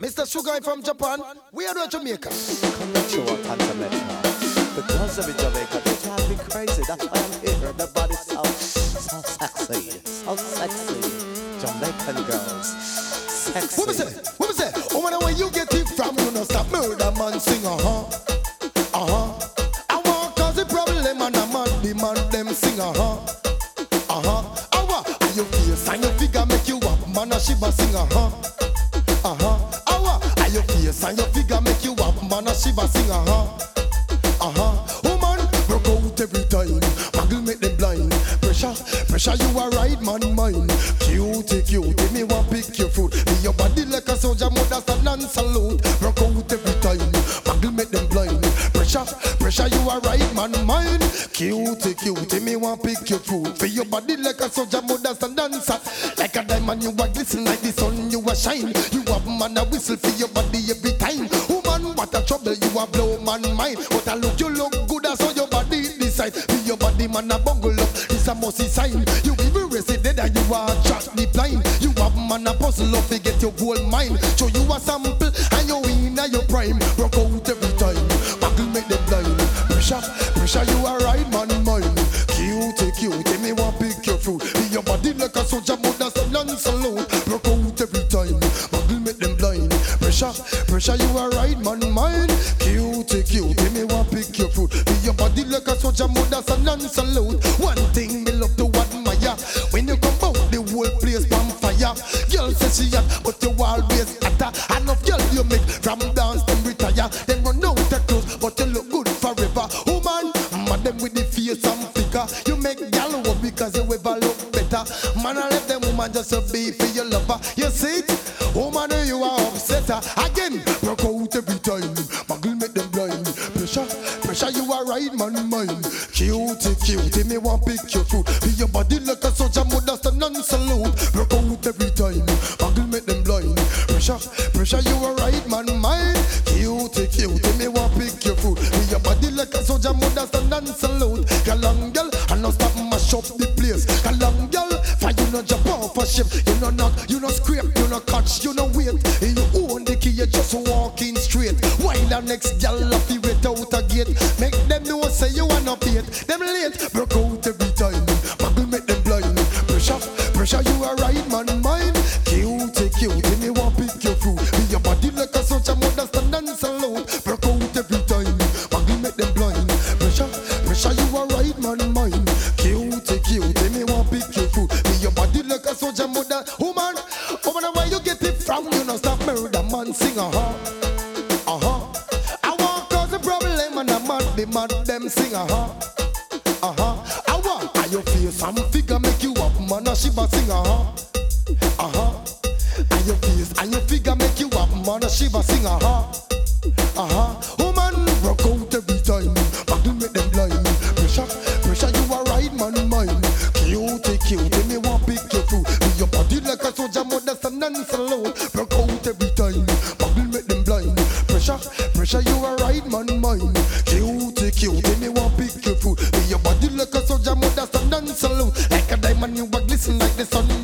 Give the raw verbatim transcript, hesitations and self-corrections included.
Mister Sugar from Japan, we are Jamaica. Konnichiwa, Kantametna. The girls of Jamaica, they drive me crazy. That's why I'm here. The body's so, so sexy. So sexy. Jamaican girls. Sexy. What was it? What was it? Oh, when where you get it from, you know, stop murder man sing, uh-huh. Uh-huh. I want cause the problem and a man, the man them sing, uh-huh. Uh-huh. I want, and your face and your figure make you up, man, a shiba sing, uh-huh. Uh-huh. I want, and your face and your figure make you up, man, a shiba sing, uh-huh. Uh-huh. Woman, broke out every time. Muggle make them blind. Pressure, pressure, you are right, man, mine. Cutie, cutie, me want pick your foot. Be your body like a soldier, mother stand and salute. Broke out every time. Muggle make them blind. Pressure, pressure, you are right, man, mine. Cutie, cutie, me want pick your foot. For your body like a soldier, mother stand and salute. Like a diamond, you are glisten like the sun, you are shine. You have man a whistle for your body every time. Woman, what a trouble, you are blow man mind. What a look, you look good as how your body decide. Be your body man a bungle up, this a musty sign. You even resident and you are track the blind. You have man a puzzle up to get your whole mind. Show you a sample and you in a your prime. Rock out every time, muggle make them blind. Pressure, pressure you are right man mine. Cutie, cutie, me want pick your fruit. Be your body like a soldier, mother stand and salute. Rock out every time, muggle make them blind. Pressure, pressure you are right man mine. Cutie, cutie, me want pick your fruit. Be your body like a soldier, mother stand and salute. One thing me love to admire, when you come out the whole place on fire. Girl says she hot, but you always hotter. Enough girl you make from dance them retire. Then run out the clothes, but you look good forever. Woman, madam with the face and figure. You make gal walk because you ever look better. Man, I let them woman just a be for your lover. You see it? Woman, you are upset. Again, broke out every time. Muggle make them blind. Pressure, pressure, you are right, man, mine. Cutie, cutie, me want pick your fruit. Be your body like a soldier, mother stand and salute. Broke out every time. Muggle make them blind. Pressure, pressure, you are right, man, mine. Cutie, cutie, me want pick your fruit. Be your body like a soldier, mother stand and salute. Galang girl, and now stop mash up the place. Galang girl, for you no jump off a ship. You no knock, you no scrape, you no catch, you no wait. You own the key, you just walking straight. While the next gal off the wait out a gate. Make them know say you wanna beat them late. Broke out every time, muggle make them blind. Pressure, pressure, you are right, man, mine. Cutie, cutie, me want pick your fruit. Be your body like a soldier, mother stand and salute. Broke out every time, muggle make them blind. Pressure, pressure, you are right, man, mine. Cutie, cutie, me want pick your fruit. Be your body like a soldier, mother. Woman, woman, where you get it from? You know stop murder man, sing uh-huh, uh-huh. I want cause a problem and a mad, the mad them sing uh-huh, uh-huh. I want and your face and figure make you up, man, a shiba sing uh-huh, uh-huh. And your face and your figure make you up, man, a shiba sing uh-huh, uh-huh. Woman, rock out every time, muggle make them blind. Pressure, pressure, you are right, man, mine. Cutie, cutie, me want pick your fruit. Be your body like a soldier, mother stand and salute. Rock out every time, muggle make them blind. Pressure, pressure, you are right, man, mine. Cutie, cutie, me want pick your fruit. Be your body like a soldier, mother stand and salute. Like a diamond, you are glisten like the sun.